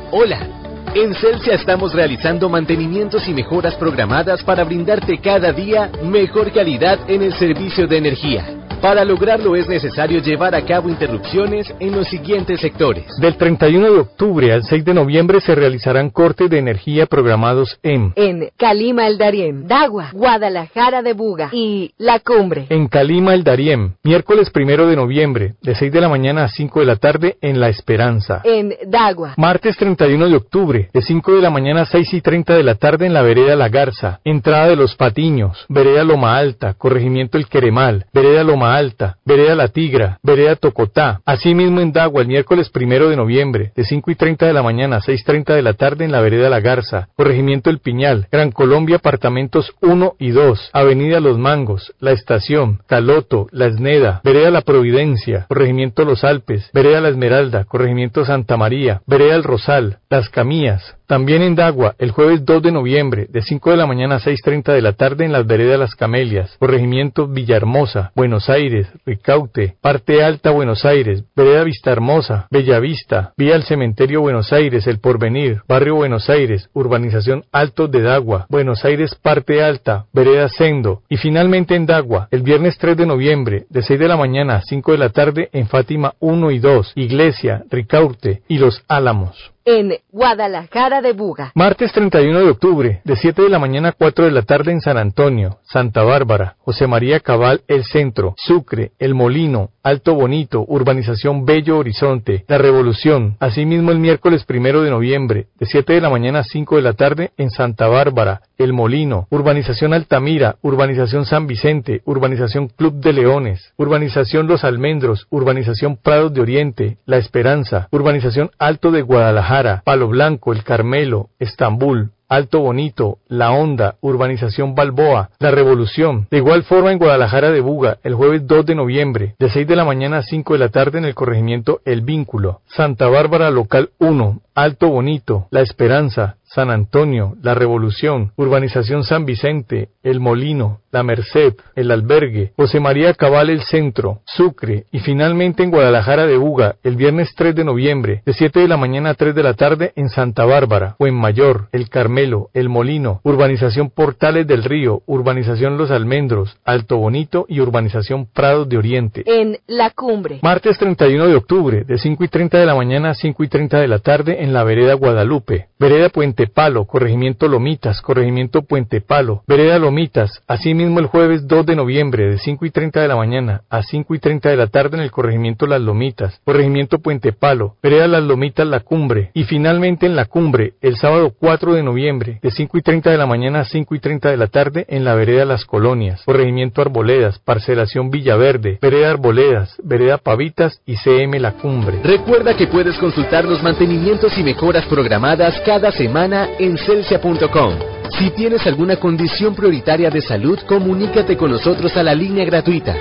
Hola, en Celsia estamos realizando mantenimientos y mejoras programadas para brindarte cada día mejor calidad en el servicio de energía. Para lograrlo es necesario llevar a cabo interrupciones en los siguientes sectores. Del 31 de octubre al 6 de noviembre se realizarán cortes de energía programados en Calima El Darién, Dagua, Guadalajara de Buga y La Cumbre. En Calima El Darién, miércoles 1 de noviembre, de 6 de la mañana a 5 de la tarde en La Esperanza. En Dagua. Martes 31 de octubre, de 5 de la mañana a 6:30 de la tarde en la vereda La Garza, entrada de Los Patiños, vereda Loma Alta, corregimiento El Queremal, vereda Loma Alta, vereda La Tigra, vereda Tocotá. Asimismo en Dagua el miércoles 1 de noviembre, de 5:30 de la mañana a 6:30 de la tarde en la vereda La Garza, corregimiento El Piñal, Gran Colombia, apartamentos 1 y 2, avenida Los Mangos, La Estación, Caloto, La Esneda, vereda La Providencia, corregimiento Los Alpes, vereda La Esmeralda, corregimiento Santa María, vereda El Rosal, Las Camillas. También en Dagua, el jueves 2 de noviembre, de 5 de la mañana a 6:30 de la tarde en las veredas Las Camelias, corregimiento Villahermosa, Buenos Aires, Ricaute, Parte Alta Buenos Aires, vereda Vistahermosa, Bellavista, vía al Cementerio Buenos Aires, El Porvenir, Barrio Buenos Aires, urbanización Altos de Dagua, Buenos Aires Parte Alta, vereda Sendo. Y finalmente en Dagua, el viernes 3 de noviembre, de 6 de la mañana a 5 de la tarde en Fátima 1 y 2, Iglesia, Ricaurte y Los Álamos. En Guadalajara de Buga. Martes 31 de octubre, de 7 de la mañana a 4 de la tarde en San Antonio, Santa Bárbara, José María Cabal, El Centro, Sucre, El Molino, Alto Bonito, urbanización Bello Horizonte, La Revolución. Asimismo el miércoles 1 de noviembre, de 7 de la mañana a 5 de la tarde en Santa Bárbara, El Molino, urbanización Altamira, urbanización San Vicente, urbanización Club de Leones, urbanización Los Almendros, urbanización Prados de Oriente, La Esperanza, urbanización Alto de Guadalajara, Palo Blanco, El Carmelo, Estambul, Alto Bonito, La Honda, urbanización Balboa, La Revolución. De igual forma en Guadalajara de Buga, el jueves 2 de noviembre, de 6 de la mañana a 5 de la tarde en el corregimiento El Vínculo, Santa Bárbara Local 1, Alto Bonito, La Esperanza, San Antonio, La Revolución, urbanización San Vicente, El Molino, La Merced, El Albergue, José María Cabal El Centro, Sucre y finalmente en Guadalajara de Buga, el viernes 3 de noviembre, de 7 de la mañana a 3 de la tarde en Santa Bárbara, Mayor, El Carmelo, El Molino, urbanización Portales del Río, urbanización Los Almendros, Alto Bonito y urbanización Prados de Oriente. En La Cumbre. Martes 31 de octubre, de 5:30 de la mañana a 5:30 de la tarde en la vereda Guadalupe, vereda Puente Palo, corregimiento Lomitas, corregimiento Puente Palo, vereda Lomitas. Asimismo el jueves 2 de noviembre de 5:30 de la mañana a 5:30 de la tarde en el corregimiento Las Lomitas, corregimiento Puente Palo, vereda Las Lomitas La Cumbre. Y finalmente en La Cumbre el sábado 4 de noviembre de 5:30 de la mañana a 5:30 de la tarde en la vereda Las Colonias, corregimiento Arboledas, parcelación Villaverde, vereda Arboledas, vereda Pavitas y CM La Cumbre. Recuerda que puedes consultar los mantenimientos y mejoras programadas cada semana en celsia.com. Si tienes alguna condición prioritaria de salud, comunícate con nosotros a la línea gratuita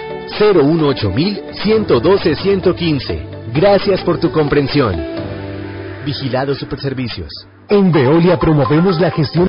018-112-115. Gracias por tu comprensión. Vigilado Superservicios. En Veolia promovemos la gestión